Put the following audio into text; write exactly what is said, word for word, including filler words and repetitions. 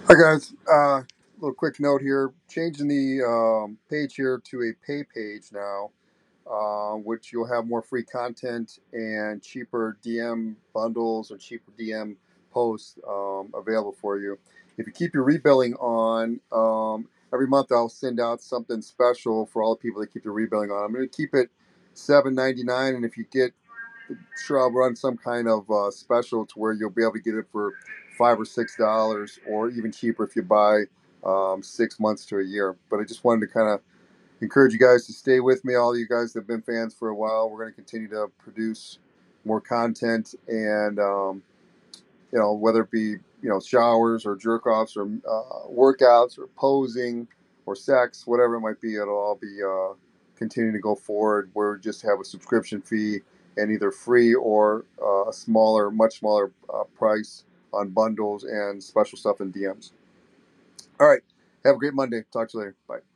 Hi guys, uh, little quick note here. Changing the um, page here to a pay page now, uh, which you'll have more free content and cheaper D M bundles or cheaper D M posts um, available for you. If you keep your rebilling on, um, every month I'll send out something special for all the people that keep their rebilling on. I'm going to keep it seven ninety-nine, and if you get sure I'll run some kind of uh, special to where you'll be able to get it for five or six dollars, or even cheaper if you buy um, six months to a year. But I just wanted to kind of encourage you guys to stay with me. All you guys that have been fans for a while, we're going to continue to produce more content, and um, you know, whether it be you know showers or jerk offs or uh, workouts or posing or sex, whatever it might be, it'll all be uh, continuing to go forward. We're just have a subscription fee and either free or uh, a smaller, much smaller uh, price on bundles and special stuff in D Ms. All right, have a great Monday. Talk to you later. Bye.